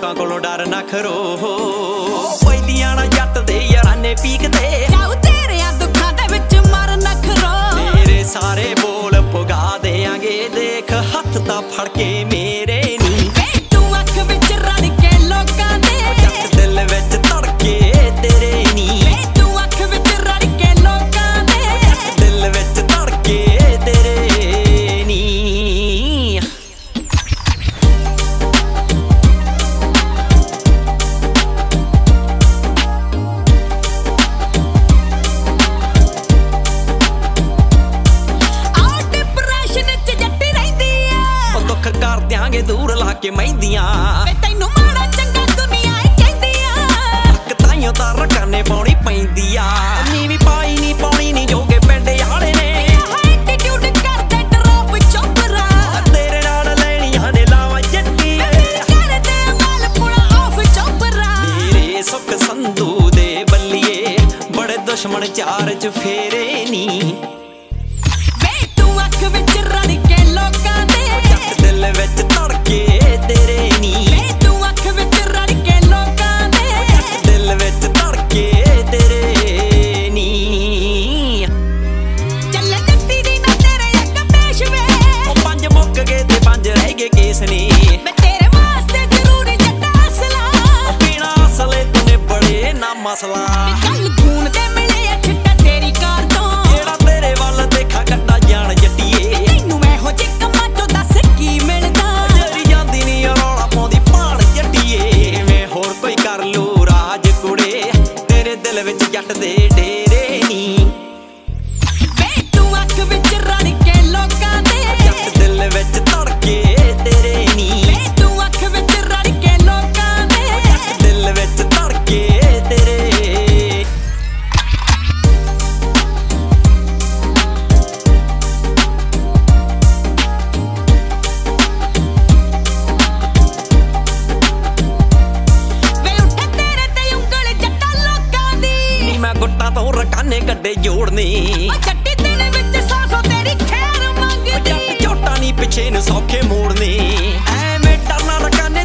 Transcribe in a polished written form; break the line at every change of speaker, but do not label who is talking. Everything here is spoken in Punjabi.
ਲੋਕਾਂ ਕੋਲੋਂ ਡਰ ਨਾ ਖਰੋ ਪੈਂਦੀਆਂ ਨਾ ਜੱਟ ਦੇ ਯਾਰਾਨੇ ਪੀਕਦੇ
ਜਾਉ ਤੇਰਿਆਂ ਦੁੱਖਾਂ ਦੇ ਵਿੱਚ ਮਰ ਨਾ ਖਰੋ
ਤੇਰੇ ਸਾਰੇ ਬੋਲ ਪੁਗਾ ਦੇਾਂਗੇ ਦੇਖ ਹੱਥ ਤਾਂ ਫੜ ਕੇ ਮੇਰੇ ਨੀ
ਵੇ ਤੂੰ ਅੱਖ ਵਿੱਚ ਰੜ ਕੇ ਲੋਕਾਂ ਦੇ
ਜੱਟ ਦਿਲ ਵਿੱਚ ਧੜਕੇ ਤੇਰੇ ਨੀ
ਵੇ ਤੂੰ ਅੱਖ ਵਿੱਚ ਰੜ ਕੇ ਲੋਕਾਂ ਦੇ
ਜੱਟ ਦਿਲ ਵਿੱਚ ਧੜਕੇ ਤੇਰੇ ਨੀ ਕਰ ਦਿਆਂਗੇ ਦੂਰ ਲਾ ਕੇ ਮਹਿੰਦੀਆਂ
ਵੇ ਤੈਨੂੰ ਮਾੜਾ ਚੰਗਾ ਦੁਨੀਆ ਏ ਕਹਿੰਦੀ ਆ
ਅੱਕ ਤਾਈਓ ਤਾਂ ਰਕਾਨੇ ਪਾਉਣੀ ਪੈਂਦੀ ਆ ਨੀਵੀਂ ਪਾਈ ਨਹੀਂ ਪਾਉਣੀ ਨਹੀਂ ਜੋਗੇ ਪਿੰਡ ਵਾਲੇ ਨੇ
ਐਟੀਟਿਊਡ ਕਰਦੇ ਡਰੋਪ ਚੋਪਰਾ
ਤੇਰੇ ਨਾਲ ਲੈਣੀਆਂ ਨੇ ਲਾਵਾਂ ਜੱਟੀਏ
ਕਰਦੇ ਮਾਲ ਪੁਣਾ ਆਫ ਚੋਪਰਾ
ਤੇਰੇ ਸੁੱਖ ਸੰਧੂ ਦੇ ਬੱਲੀਏ ਬੜੇ ਦੁਸ਼ਮਣ ਚਾਰ ਚ ਫੇਰੇ ਨੀ
ਵੇ ਤੂੰ ਅੱਖ ਵਿੱਚ ਰੜ ਕੇ ਲੋਕਾਂ ਦੇ
ਦਿਲ ਵਿੱਚ ਧੜਕੇ ਤੇਰੇ ਨੀ
ਵੇ ਤੂੰ ਅੱਖ ਵਿੱਚ ਰੜ ਕੇ ਲੋਕਾਂ ਦੇ
ਦਿਲ ਵਿੱਚ ਧੜਕੇ ਤੇਰੇ ਨੀ
ਚੱਲ ਜੱਟੀ ਦੀ ਨਾ ਤੇਰੇ ਇੱਕ ਪੇਸ਼ਵੇ
ਉਹ ਪੰਜ ਮੁੱਕ ਗਏ ਤੇ ਪੰਜ ਰਹਿ ਗਏ ਕੇਸ ਨੇ
ਮੈਂ ਤੇਰੇ ਵਾਸਤੇ ਜ਼ਰੂਰੀ ਜੱਟਾ ਅਸਲਾ
ਪੀਣਾ ਅਸਲੇ ਤੂੰ ਬੜੇ ਨਾ ਮਸਲਾ
ਕੱਲ ਖੂਨ ਦੇ ਮਿਲੇ ਆ ਛਿੱਟਾ ਤੇਰੀ ਕਾਰ ਤੋਂ
ਜਿਹੜਾ ਤੇਰੇ ਵੱਲ ਦੇਖਾ ਕੱਟਾ ਜਾਣ ਜੱਟੀਏ
ਤੈਨੂੰ ਇਹੋ ਜਿਹੇ ਕੰਮਾਂ ਤੋਂ ਦੱਸ ਕੀ ਮਿਲਦਾ
ਜਰੀ ਜਾਂਦੀ ਨੀ ਰੌਲਾ ਪਾਉਂਦੀ ਭਾਣ ਜੱਟੀਏ ਮੈਂ ਹੋਰ ਕੋਈ ਕਰ ਲੂ ਰਾਜ ਕੁੜੇ ਤੇਰੇ ਦਿਲ ਵਿੱਚ ਜੱਟ ਦੇ ਡੇਰੇ ਨੀ
ਵੇ ਤੂੰ ਅੱਖ ਵਿੱਚ ਰੜ ਕੇ ਲੋਕਾਂ ਦੇ
ਜੱਟ ਦਿਲ ਵਿੱਚ ਧੜਕੇ ਤੇਰੇ ਨੀ
ਵੇ ਤੂੰ ਅੱਖ ਵਿੱਚ ਰੜ ਕੇ ਲੋਕਾਂ ਦੇ
ਦਿਲ ਵਿੱਚ ਧੜਕੇ ਤੇਰੇ
ਵੇ ਉੱਠੇ ਤੇਰੇ ਤੇ ਉਂਗਲ ਜੱਟਾ ਲੋਕਾਂ ਦੀ
ਨੀ ਮੈਂ ਗੁੱਟਾਂ ਤੋਂ ਰਕਾਨੇ ਗੱਡੇ ਜੋੜਨੀ
ਉਹ ਜੱਟੀ ਦਿਲ ਵਿੱਚ ਸੌ ਤੇਰੀ ਖੈਰ ਮੰਗਦੀ
ਜੱਟ ਝੋਟਾ ਨੀ ਪਿੱਛੇ ਨੂੰ ਸੌਖੇ ਮੋੜਨੀ ਐਵੇਂ ਟਰਨਾ ਰਕਾਨੇ